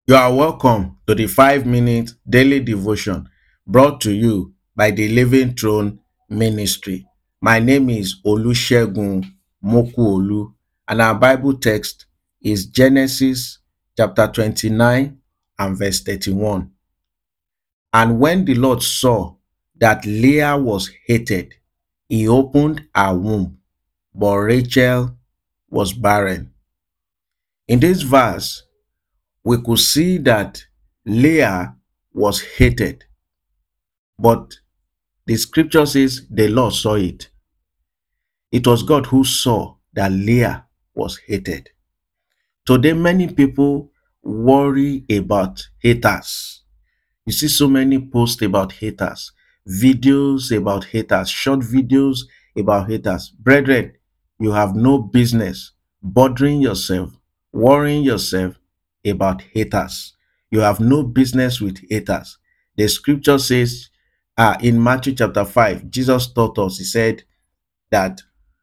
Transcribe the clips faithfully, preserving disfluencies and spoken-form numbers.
You are welcome to the five minute daily devotion brought to you by the Living Throne Ministry. My name is Olusegun Mokuolu, and our Bible text is Genesis chapter twenty-nine and verse thirty-one. And when the Lord saw that Leah was hated, he opened her womb, but Rachel was barren. In this verse, we could see that Leah was hated, but the scripture says the Lord saw it. It was God who saw that Leah was hated. Today, many people worry about haters. You see so many posts about haters, videos about haters, short videos about haters. Brethren, you have no business bothering yourself, worrying yourself about haters. You have no business with haters. The scripture says uh, in Matthew chapter five, Jesus taught us, he said that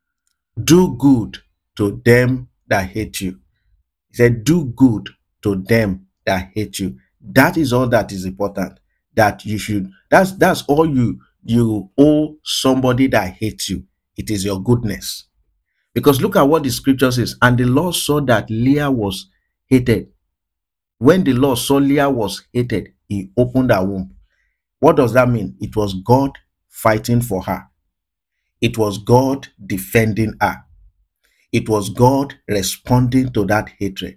do good to them that hate you. He said, do good to them that hate you. That is all that is important. That you should, that's that's all you you owe somebody that hates you. It is your goodness. Because look at what the scripture says. And the Lord saw that Leah was hated. When the Lord saw Leah was hated, he opened her womb. What does that mean? It was God fighting for her. It was God defending her. It was God responding to that hatred.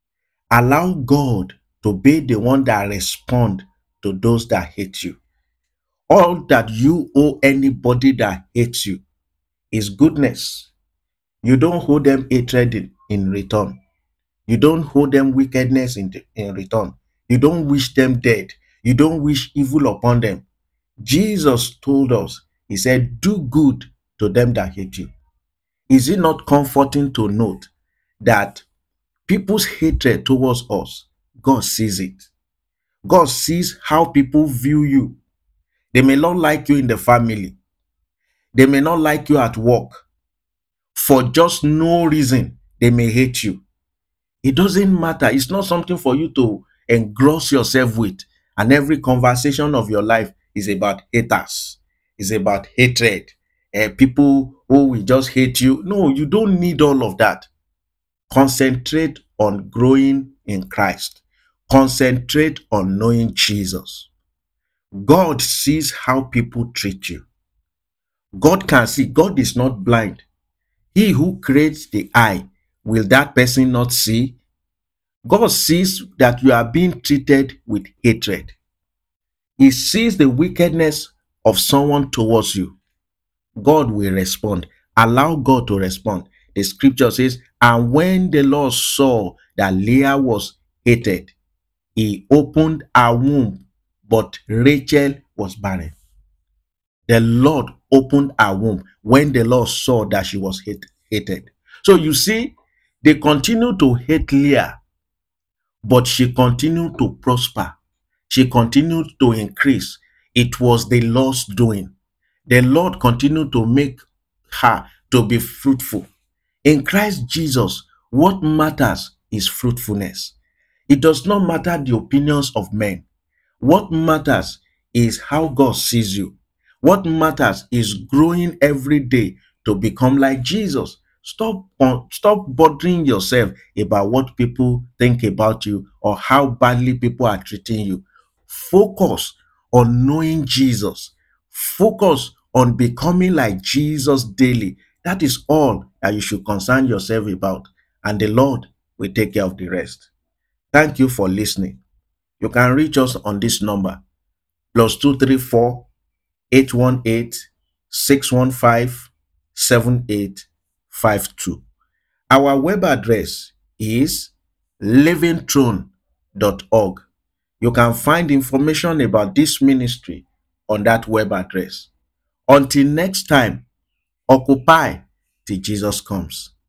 Allow God to be the one that respond to those that hate you. All that you owe anybody that hates you is goodness. You don't owe them hatred in, in return. You don't owe them wickedness in, the- in return. You don't wish them dead. You don't wish evil upon them. Jesus told us, he said, do good to them that hate you. Is it not comforting to note that people's hatred towards us, God sees it? God sees how people view you. They may not like you in the family. They may not like you at work. For just no reason, they may hate you. It doesn't matter. It's not something for you to engross yourself with. And every conversation of your life is about haters. It's about hatred. Uh, people who will just hate you. No, you don't need all of that. Concentrate on growing in Christ. Concentrate on knowing Jesus. God sees how people treat you. God can see. God is not blind. He who creates the eye, will that person not see? God sees that you are being treated with hatred. He sees the wickedness of someone towards you. God will respond. Allow God to respond. The scripture says, and when the Lord saw that Leah was hated, he opened her womb, but Rachel was barren. The Lord opened her womb when the Lord saw that she was hate, hated. So you see, they continue to hate Leah, but she continued to prosper. She continued to increase. It was the Lord's doing. The Lord continued to make her to be fruitful. In Christ Jesus, what matters is fruitfulness. It does not matter the opinions of men. What matters is how God sees you. What matters is growing every day to become like Jesus. Stop, uh, stop bothering yourself about what people think about you or how badly people are treating you. Focus on knowing Jesus. Focus on becoming like Jesus daily. That is all that you should concern yourself about, and the Lord will take care of the rest. Thank you for listening. You can reach us on this number plus two three four eight one eight six one five seven eight five two. Our web address is living throne dot org. You can find information about this ministry on that web address. Until next time, occupy till Jesus comes.